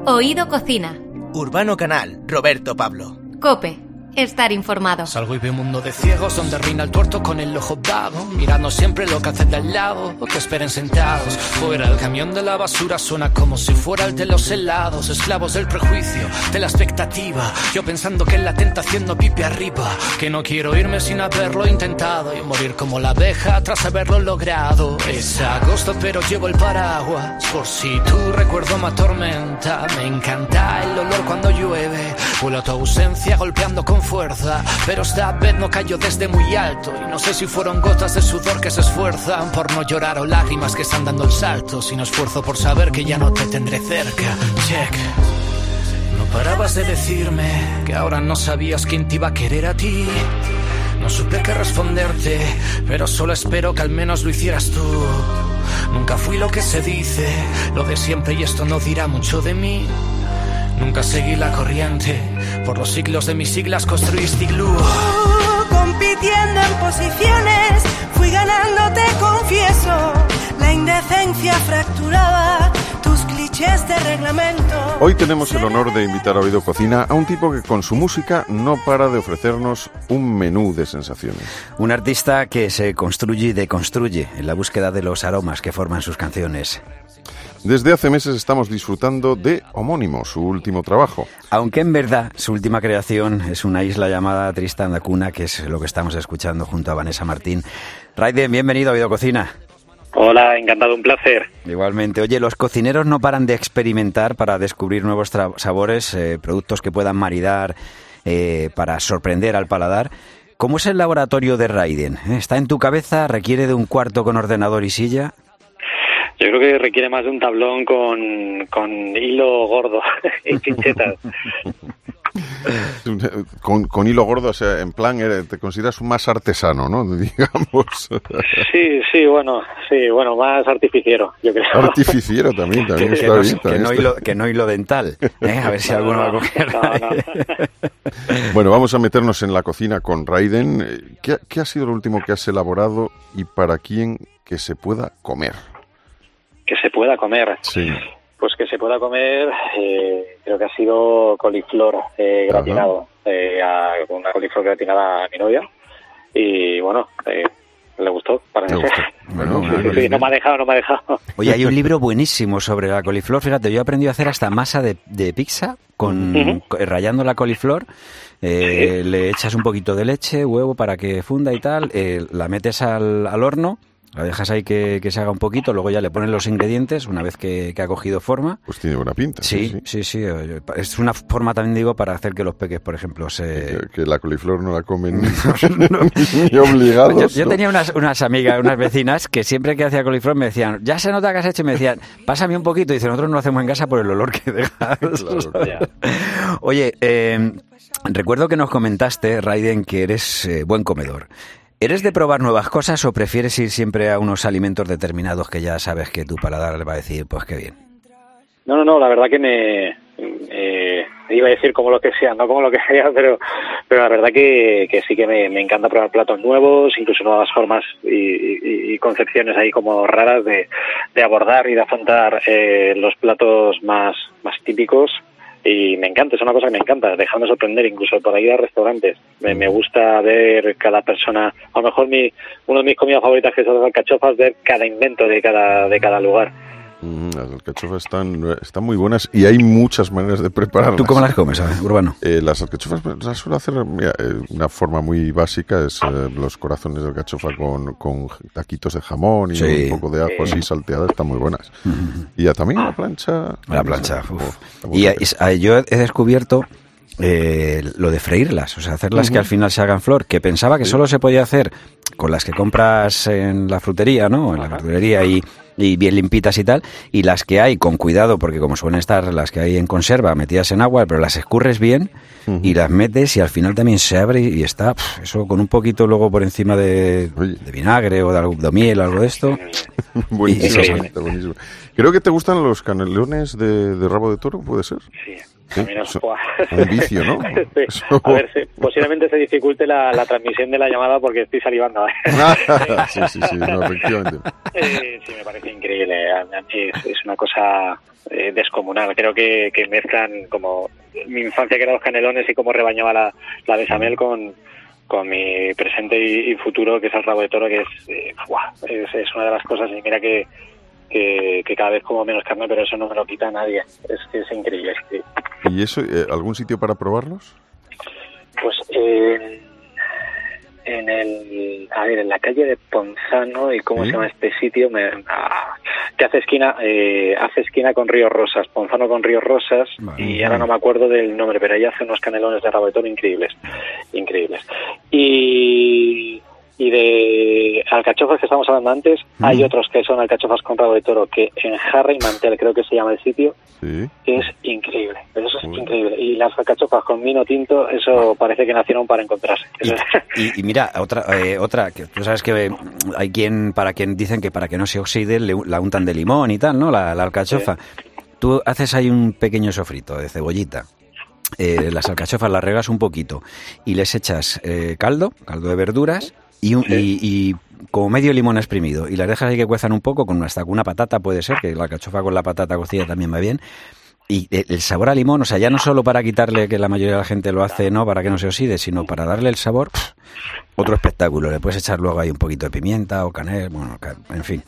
Oído Cocina. Urbano Canal, Roberto Pablo. COPE. Estar informado. Salgo y veo un mundo de ciegos donde reina el tuerto con el ojo vago, mirando siempre lo que hacen de al lado, o que esperen sentados. Fuera el camión de la basura suena como si fuera el de los helados. Esclavos del prejuicio, de la expectativa. Yo pensando que en la tentación no pipe arriba, que no quiero irme sin haberlo intentado y morir como la abeja tras haberlo logrado. Es agosto pero llevo el paraguas por si tu recuerdo me atormenta. Me encanta el olor cuando llueve, huelo a tu ausencia golpeando con fuerza, pero esta vez no cayó desde muy alto y no sé si fueron gotas de sudor que se esfuerzan por no llorar o lágrimas que están dando el salto, sino esfuerzo por saber que ya no te tendré cerca. Check. No parabas de decirme que ahora no sabías quién te iba a querer a ti. No supe qué responderte, pero solo espero que al menos lo hicieras tú. Nunca fui lo que se dice, lo de siempre, y esto no dirá mucho de mí. Nunca seguí la corriente, por los siglos de mis siglas construiste iglú. Compitiendo en posiciones, fui ganando, te confieso. La indecencia fracturaba tus clichés de reglamento. Hoy tenemos el honor de invitar a Oído Cocina a un tipo que con su música no para de ofrecernos un menú de sensaciones. Un artista que se construye y deconstruye en la búsqueda de los aromas que forman sus canciones. Desde hace meses estamos disfrutando de Homónimo, su último trabajo. Aunque en verdad su última creación es una isla llamada Tristan da Cunha, que es lo que estamos escuchando junto a Vanessa Martín. Raiden, bienvenido a Oído Cocina. Hola, encantado, un placer. Igualmente. Oye, los cocineros no paran de experimentar para descubrir nuevos sabores, productos que puedan maridar para sorprender al paladar. ¿Cómo es el laboratorio de Raiden? ¿Está en tu cabeza? ¿Requiere de un cuarto con ordenador y silla? Yo creo que requiere más de un tablón con hilo gordo y chinchetas. Con hilo gordo, o sea, en plan, te consideras un más artesano, ¿no? Digamos. Sí, bueno, más artificiero, yo creo. Artificiero también está bien. Que no hilo dental, a ver si alguno va a coger. No. Bueno, vamos a meternos en la cocina con Raiden. ¿Qué ha sido lo último que has elaborado y para quién que se pueda comer? Que se pueda comer. Sí. Pues que se pueda comer, creo que ha sido coliflor gratinado. Una coliflor gratinada a mi novia. Y bueno, le gustó, parece ser. Bueno, sí, no me ha dejado. Oye, hay un libro buenísimo sobre la coliflor. Fíjate, yo he aprendido a hacer hasta masa de pizza rallando la coliflor. Le echas un poquito de leche, huevo para que funda y tal. La metes al horno. La dejas ahí que se haga un poquito, luego ya le pones los ingredientes una vez que ha cogido forma. Pues tiene buena pinta. Sí. Es una forma también, digo, para hacer que los peques, por ejemplo, que la coliflor no la comen ni obligados. Yo tenía unas amigas, unas vecinas, que siempre que hacía coliflor me decían, ya se nota que has hecho, y me decían, pásame un poquito. Y dice, nosotros no lo hacemos en casa por el olor que dejas. Claro. Oye, recuerdo que nos comentaste, Raiden, que eres buen comedor. ¿Eres de probar nuevas cosas o prefieres ir siempre a unos alimentos determinados que ya sabes que tu paladar le va a decir, pues qué bien? No, la verdad que me iba a decir como lo que sea, no como lo que sea, pero la verdad que sí que me encanta probar platos nuevos, incluso nuevas formas y concepciones ahí como raras de abordar y de afrontar los platos más típicos. Y me encanta, es una cosa que me encanta, dejarme sorprender incluso por ir a restaurantes. Me gusta ver cada persona, a lo mejor uno de mis comidas favoritas, que son las alcachofas, ver cada invento de cada lugar. Las alcachofas están muy buenas y hay muchas maneras de prepararlas. ¿Tú cómo las comes, Urbano? Las alcachofas las suelo hacer, una forma muy básica, es los corazones de alcachofa con taquitos de jamón y un poco de ajo así salteadas, están muy buenas. Y ya también la plancha. Yo he descubierto lo de freírlas, o sea, hacerlas que al final se hagan flor, que pensaba que solo se podía hacer con las que compras en la frutería, ¿no? En la verdulería y bien limpitas y tal, y las que hay con cuidado, porque como suelen estar las que hay en conserva metidas en agua, pero las escurres bien y las metes y al final también se abre y está eso con un poquito luego por encima de vinagre o de miel o algo de esto. Buenísimo. Creo que te gustan los canelones de rabo de toro, ¿puede ser? Sí. Un vicio, ¿no? Sí. A ver, posiblemente se dificulte la transmisión de la llamada porque estoy salivando. Sí, no, efectivamente. Sí, me parece increíble. Es una cosa descomunal. Creo que mezclan como mi infancia, que eran los canelones, y cómo rebañaba la bechamel con mi presente y futuro, que es el rabo de toro, que es una de las cosas. Y mira que cada vez como menos carne, pero eso no me lo quita nadie. Es increíble. Sí. ¿Y eso, algún sitio para probarlos? Pues en la calle de Ponzano, y cómo se llama este sitio, que hace esquina con Ríos Rosas, Ponzano con Ríos Rosas, y ahora no me acuerdo del nombre, pero ahí hace unos canelones de rabo de toro increíbles. Y de alcachofas que estamos hablando antes, hay otros que son alcachofas con rabo de toro, que en Jarra y Mantel, creo que se llama el sitio, es increíble. Pero eso es increíble. Y las alcachofas con vino tinto, eso parece que nacieron para encontrarse. Y mira, otra, que tú sabes que hay para quien dicen que para que no se oxide la untan de limón y tal, ¿no? La alcachofa. Sí. Tú haces ahí un pequeño sofrito de cebollita. Las alcachofas las regas un poquito y les echas caldo de verduras, y como medio limón exprimido, y las dejas ahí que cuezan un poco hasta con una patata, puede ser, que la alcachofa con la patata cocida también va bien. Y el sabor a limón, o sea, ya no solo para quitarle, que la mayoría de la gente lo hace, no para que no se oxide, sino para darle el sabor, otro espectáculo. Le puedes echar luego ahí un poquito de pimienta o canela, bueno, en fin.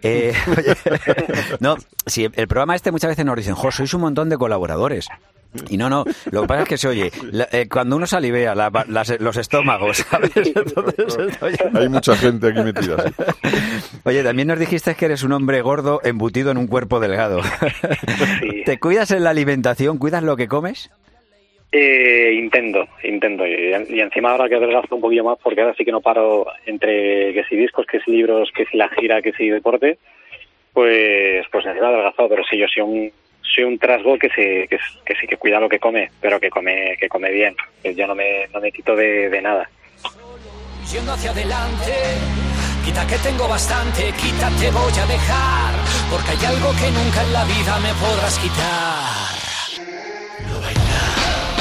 No, sí, el programa muchas veces nos dicen, sois un montón de colaboradores. Y no, lo que pasa es que se oye, cuando uno salivea, los estómagos, ¿sabes? Entonces, hay mucha gente aquí metida, sí. Oye, también nos dijiste que eres un hombre gordo embutido en un cuerpo delgado. Sí. ¿Te cuidas en la alimentación? ¿Cuidas lo que comes? Intento. Y encima ahora que adelgazo un poquillo más, porque ahora sí que no paro entre que si discos, que si libros, que si la gira, que si deporte, pues encima adelgazado. Pero sí, yo soy un trasgo que sí que cuida lo que come, pero que come bien. Yo no me quito de nada. Yendo hacia adelante, quita que tengo bastante, quítate voy a dejar, porque hay algo que nunca en la vida me podrás quitar. Lo bailar.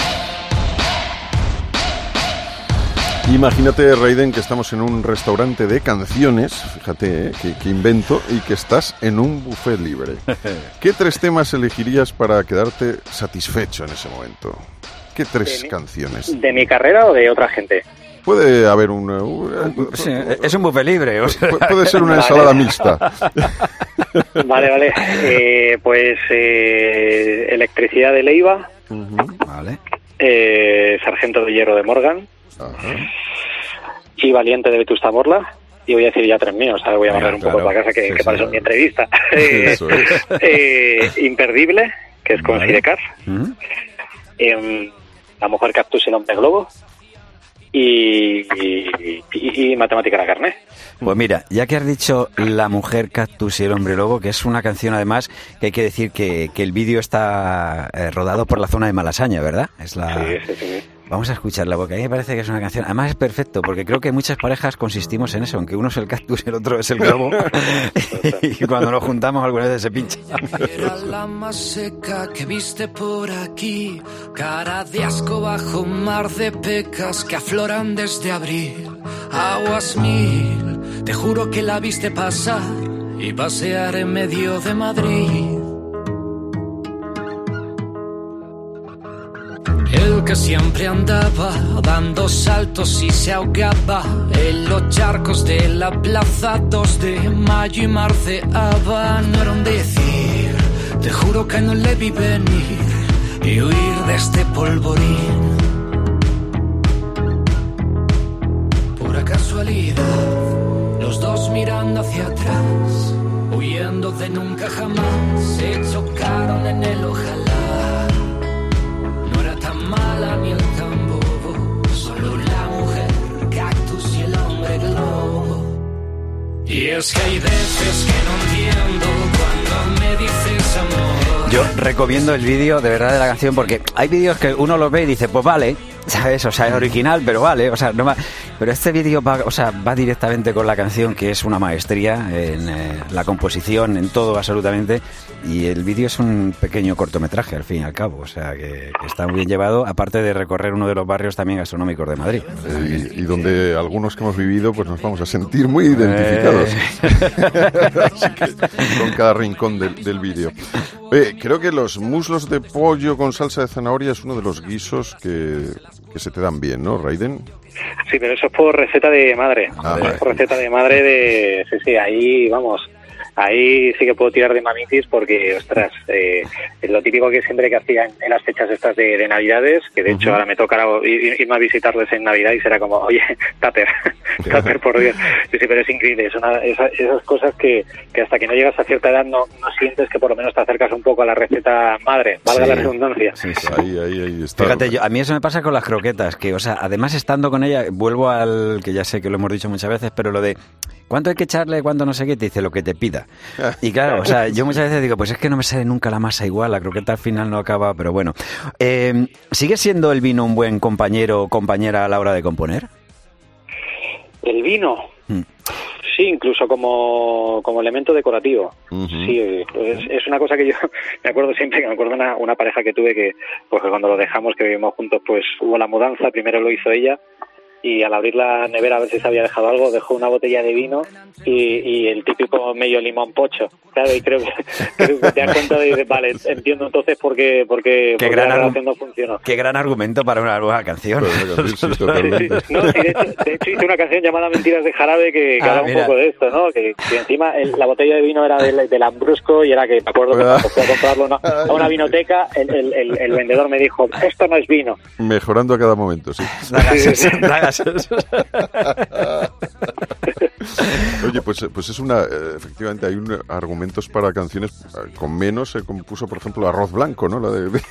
Imagínate, Raiden, que estamos en un restaurante de canciones, fíjate que invento, y que estás en un buffet libre. ¿Qué 3 temas elegirías para quedarte satisfecho en ese momento? ¿Qué 3 canciones? ¿De mi carrera o de otra gente? Puede haber sí, es un buffet libre. O sea. Puede ser una ensalada mixta. Vale. Pues Electricidad de Leiva. Vale. Sargento de Hierro de Morgan. Ajá. Y Valiente de Vetusta Morla. Y voy a decir ya 3 míos, ¿sabes? Voy a barrer un poco para casa, que para eso es mi entrevista. Eso es. Imperdible, que es con Sidecar. La Mujer Cactus y el Hombre Globo. Y Matemática la Carne. Pues mira, ya que has dicho La Mujer Cactus y el Hombre Lobo, que es una canción además que hay que decir que el vídeo está rodado por la zona de Malasaña, ¿verdad? Sí. Vamos a escucharla, porque a mí me parece que es una canción... Además es perfecto, porque creo que muchas parejas consistimos en eso, aunque uno es el cactus y el otro es el globo. Y cuando nos juntamos algunas veces se pincha. Era la más seca que viste por aquí, cara de asco bajo un mar de pecas que afloran desde abril. Aguas mil, te juro que la viste pasar y pasear en medio de Madrid. El que siempre andaba dando saltos y se ahogaba en los charcos de la plaza 2 de mayo y marceaba. No era un decir, te juro que no le vi venir y huir de este polvorín. Pura casualidad, los dos mirando hacia atrás, huyendo de nunca jamás, se chocaron en el ojalá. Mala ni el tan bobo, solo la mujer cactus y el hombre globo. Y es que hay veces que no entiendo cuando me dices amor. Yo recomiendo el vídeo de verdad de la canción, porque hay vídeos que uno los ve y dice, pues vale, ¿sabes? O sea, es original, pero vale, o sea, no va. Pero este vídeo va directamente con la canción, que es una maestría en la composición, en todo absolutamente, y el vídeo es un pequeño cortometraje al fin y al cabo, o sea, que está muy bien llevado, aparte de recorrer uno de los barrios también gastronómicos de Madrid. Y donde algunos que hemos vivido pues nos vamos a sentir muy identificados. Así que, con cada rincón del vídeo. Creo que los muslos de pollo con salsa de zanahoria es uno de los guisos que se te dan bien, ¿no, Raiden? Sí, pero eso es por receta de madre. Es por receta de madre de... Sí, ahí, vamos... Ahí sí que puedo tirar de mamitis porque, ostras, es lo típico que siempre que hacía en las fechas estas de Navidades, que de hecho ahora me toca irme a visitarles en Navidad y será como, oye, tupper, por Dios. Sí, pero es increíble, esas cosas que hasta que no llegas a cierta edad no sientes que por lo menos te acercas un poco a la receta madre, valga la redundancia. Sí. Ahí está. Fíjate, a mí eso me pasa con las croquetas, que, o sea, además estando con ella, vuelvo al que ya sé que lo hemos dicho muchas veces, pero lo de ¿cuánto hay que echarle? ¿Cuánto no sé qué? Te dice lo que te pida. Y claro, o sea, yo muchas veces digo, pues es que no me sale nunca la masa igual, la croqueta al final no acaba, pero bueno. ¿Sigue siendo el vino un buen compañero o compañera a la hora de componer? El vino, sí, incluso como elemento decorativo. Sí, es una cosa que yo me acuerdo siempre, que me acuerdo una pareja que tuve que, pues que cuando lo dejamos, que vivimos juntos, pues hubo la mudanza, primero lo hizo ella, y al abrir la nevera a ver si se había dejado algo, dejó una botella de vino y el típico medio limón pocho, claro, y creo que te das cuenta de, vale, entiendo entonces por qué la relación no funcionó. Qué gran argumento para una nueva canción. Sí, totalmente. No, sí, de hecho hice una canción llamada Mentiras de Jarabe que habla un poco de esto, ¿no? Que encima la botella de vino era del Ambrusco y era que me acuerdo que cuando fui a comprarlo a una vinoteca, el vendedor me dijo, esto no es vino. Mejorando a cada momento, sí. Oye, pues es efectivamente hay argumentos para canciones con menos. Se compuso, por ejemplo, Arroz Blanco, ¿no?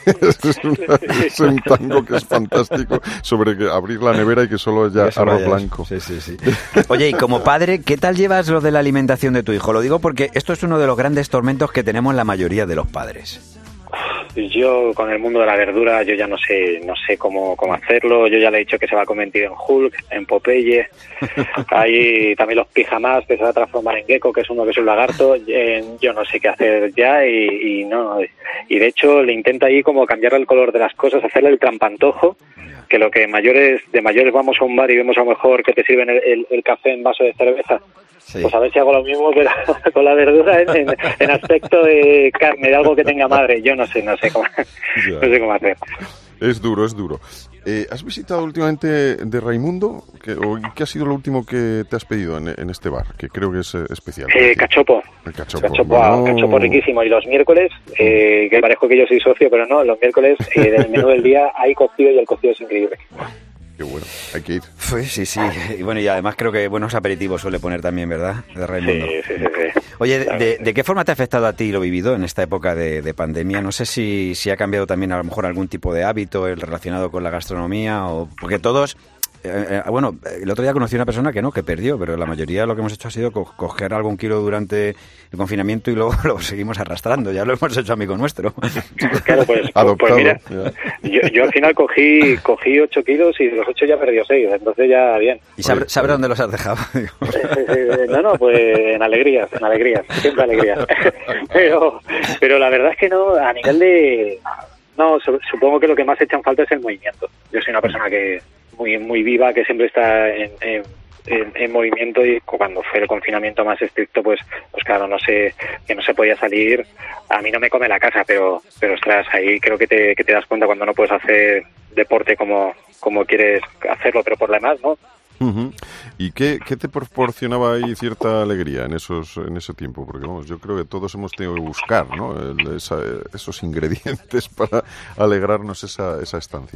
Es un tango que es fantástico sobre abrir la nevera y que solo haya arroz blanco. Sí. Oye, y como padre, ¿qué tal llevas lo de la alimentación de tu hijo? Lo digo porque esto es uno de los grandes tormentos que tenemos la mayoría de los padres. Yo con el mundo de la verdura yo ya no sé cómo hacerlo. Yo ya le he dicho que se va a convertir en Hulk, en Popeye. Hay también los pijamas que se va a transformar en gecko, que es uno que es un lagarto. Yo no sé qué hacer ya y de hecho le intenta ahí como cambiar el color de las cosas, hacerle el trampantojo, que lo que de mayores vamos a un bar y vemos a lo mejor que te sirven el café en vaso de cerveza. Sí. Pues a ver si hago lo mismo pero con la verdura en aspecto de carne, de algo que tenga madre. Yo no sé cómo hacer. Es duro. ¿Has visitado últimamente de Raimundo? ¿Qué ha sido lo último que te has pedido en este bar? Que creo que es especial. Cachopo. El cachopo. Cachopo riquísimo. Y los miércoles, que parezco que yo soy socio, pero no, los miércoles del menú del día hay cocido y el cocido es increíble. Qué bueno, hay que ir. Sí. Y bueno, y además creo que buenos aperitivos suele poner también, ¿verdad? De Raimundo. Sí. Oye, ¿de qué forma te ha afectado a ti lo vivido en esta época de pandemia? No sé si ha cambiado también a lo mejor algún tipo de hábito relacionado con la gastronomía o porque todos... bueno, el otro día conocí a una persona que perdió, pero la mayoría lo que hemos hecho ha sido coger algún kilo durante el confinamiento y luego lo seguimos arrastrando. Ya lo hemos hecho amigo nuestro. Claro, pues mira, yo al final cogí 8 kilos y de los 8 ya perdió 6, entonces ya bien. ¿Y sabe dónde los has dejado? No, pues en alegrías, siempre alegrías. Pero la verdad es que no, a nivel de... No, supongo que lo que más echa en falta es el movimiento. Yo soy una persona que muy viva, que siempre está en movimiento, y cuando fue el confinamiento más estricto, pues claro, que no se podía salir. A mí no me come la casa, pero ostras, ahí creo que te das cuenta cuando no puedes hacer deporte como quieres hacerlo, pero por lo demás, ¿no? Uh-huh. ¿Y qué te proporcionaba ahí cierta alegría en ese tiempo? Porque vamos, yo creo que todos hemos tenido que buscar, ¿no? Esos ingredientes para alegrarnos esa estancia.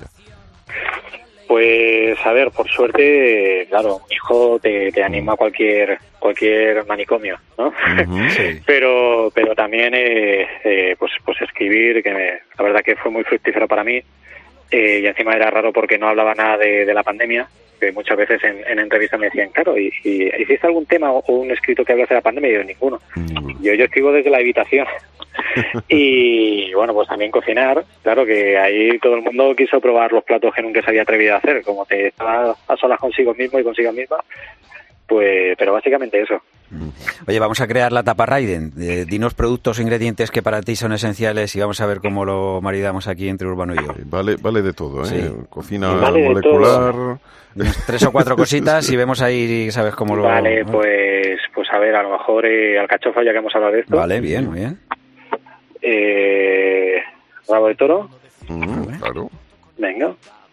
Pues a ver, por suerte, claro, un hijo te anima a cualquier manicomio, ¿no? Uh-huh, sí. pero también pues escribir, que la verdad que fue muy fructífero para mí, y encima era raro porque no hablaba nada de la pandemia, que muchas veces en entrevistas me decían, claro, ¿y hiciste algún tema o un escrito que hablase de la pandemia? Y yo, ninguno. Yo escribo desde la habitación. Y bueno, pues también cocinar, claro que ahí todo el mundo quiso probar los platos que nunca se había atrevido a hacer, como te estaba a solas consigo mismo y consigo misma, pues, pero básicamente eso. Oye, vamos a crear la tapa Raiden. Dinos productos o ingredientes que para ti son esenciales y vamos a ver cómo lo maridamos aquí entre Urbano y yo. Vale de todo, ¿eh? Sí. Cocina molecular. 3 o 4 cositas y vemos ahí, ¿sabes cómo lo...? Vale, pues a ver, a lo mejor alcachofa, ya que hemos hablado de esto. Vale, bien. Rabo de toro. Claro. Venga.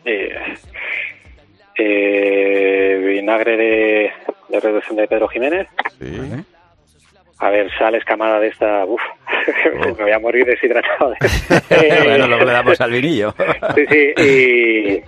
Vinagre de reducción de Pedro Jiménez. Sí. A ver, sal escamada de esta... Uf, me voy a morir deshidratado. Bueno, luego le damos al vinillo. Sí.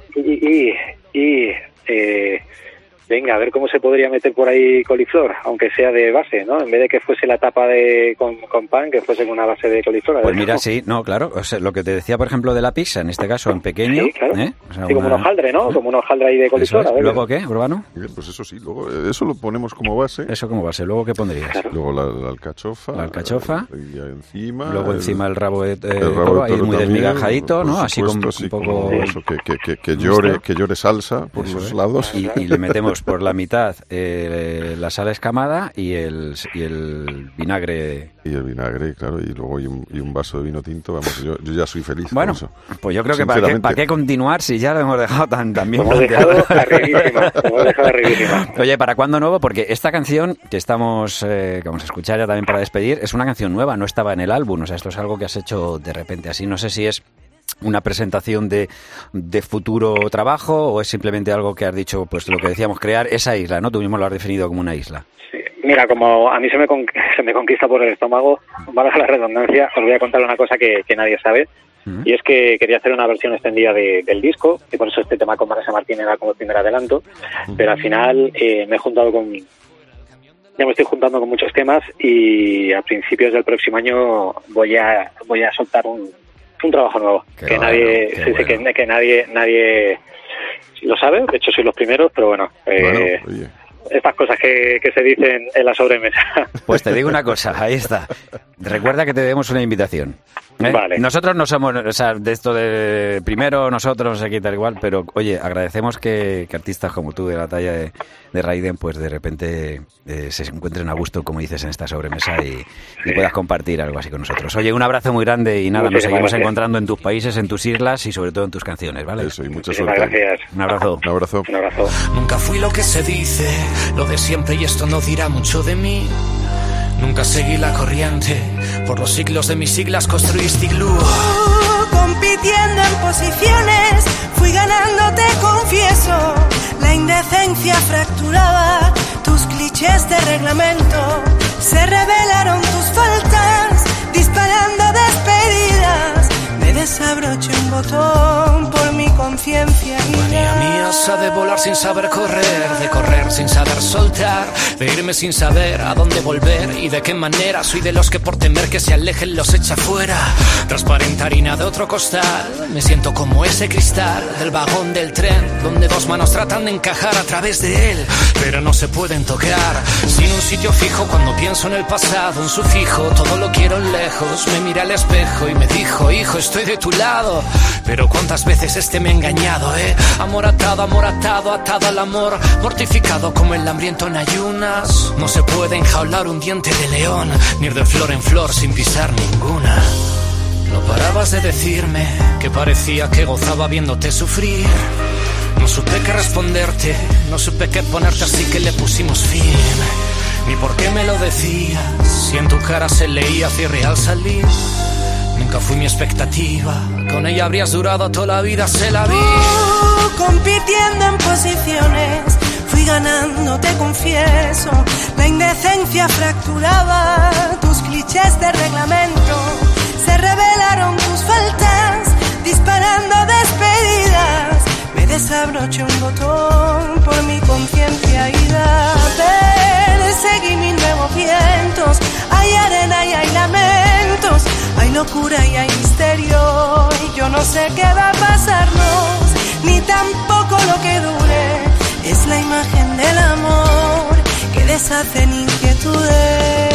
Venga, a ver cómo se podría meter por ahí coliflor, aunque sea de base, ¿no? En vez de que fuese la tapa con pan, que fuese con una base de coliflor. Pues mira, sí, no, claro. O sea, lo que te decía, por ejemplo, de la pizza, en este caso en pequeño. Sí, claro. O sea, sí, como un hojaldre, ¿no? Como un hojaldre ahí de coliflor. Es. A ver. ¿Luego qué, Urbano? Bien, pues eso sí, luego eso lo ponemos como base. Eso como base. ¿Luego qué pondrías? Claro. Luego la alcachofa. La alcachofa. Y encima. Luego encima el rabo de toro toro, ahí muy también, desmigajadito, ¿no? Así supuesto, un poco... como eso, que llore salsa por Eso los es. lados. Y le metemos por la mitad la sal escamada y el vinagre. Y el vinagre, claro, y luego y un vaso de vino tinto. Vamos, yo ya soy feliz Bueno, con eso. pues yo creo que para qué continuar si ya lo hemos dejado tan bien Hemos dejado arribísima. Oye, ¿para cuándo nuevo? Porque esta canción que vamos a escuchar ya también para despedir es una canción nueva, no estaba en el álbum. O sea, esto es algo que has hecho de repente así. No sé si es una presentación de futuro trabajo o es simplemente algo que has dicho, pues lo que decíamos, crear esa isla, ¿no? Tú mismo lo has definido como una isla. Sí. Mira, como a mí se me conquista por el estómago, valga la redundancia, os voy a contar una cosa que nadie sabe. Y es que quería hacer una versión extendida del disco, y por eso este tema con Vanessa Martín era como el primer adelanto, pero al final me estoy juntando con muchos temas y a principios del próximo año voy a soltar un trabajo nuevo. Que nadie lo sabe, de hecho soy los primeros, pero bueno, oye. estas cosas que se dicen en la sobremesa. Pues te digo una cosa, ahí está. Recuerda que te debemos una invitación. Vale. Nosotros no somos, o sea, de esto de primero nosotros aquí tal igual, pero oye, agradecemos que artistas como tú de la talla de Raiden, pues de repente se encuentren a gusto, como dices, en esta sobremesa y puedas compartir algo así con nosotros. Oye, un abrazo muy grande y nada, nos seguimos encontrando en tus países, en tus islas y sobre todo en tus canciones, ¿vale? Eso, y mucha suerte. Gracias. Un abrazo. Un abrazo. Un abrazo. Nunca fui lo que se dice, lo de siempre y esto no dirá mucho de mí. Nunca seguí la corriente, por los siglos de mis siglas construiste iglú. Compitiendo en posiciones, fui ganando, te confieso. La indecencia fracturaba tus clichés de reglamento. Se revelaron tus faltas, disparando despedidas. Me desabroché un botón por mi conciencia. Manía mía sabe volar sin saber correr, de correr sin saber soltar, de irme sin saber a dónde volver y de qué manera. Soy de los que por temer que se alejen los echa fuera. Transparente harina de otro costal, me siento como ese cristal del vagón del tren, donde dos manos tratan de encajar a través de él, pero no se pueden tocar. Sin un sitio fijo cuando pienso en el pasado, un sufijo, todo lo quiero lejos. Me miré al espejo y me dijo, hijo, estoy de tu lado. Pero cuántas veces me ha engañado, Amor atado, atado al amor, mortificado como el hambriento en ayunas. No se puede enjaular un diente de león, ni ir de flor en flor sin pisar ninguna. No parabas de decirme que parecía que gozaba viéndote sufrir. No supe qué responderte, no supe qué ponerte, así que le pusimos fin. Ni por qué me lo decías, si en tu cara se leía cierre al salir. Nunca fui mi expectativa, con ella habrías durado toda la vida, se la vi. Compitiendo en posiciones, fui ganando, te confieso. La indecencia fracturaba tus clichés de reglamento. Se revelaron tus faltas, disparando despedidas. Me desabroché un botón por mi conciencia ida. Seguí mis nuevos vientos. Hay arena y hay lamentos, hay locura y hay misterio. Y yo no sé qué va a pasarnos, ni tampoco lo que dure. Es la imagen del amor que deshace en inquietudes.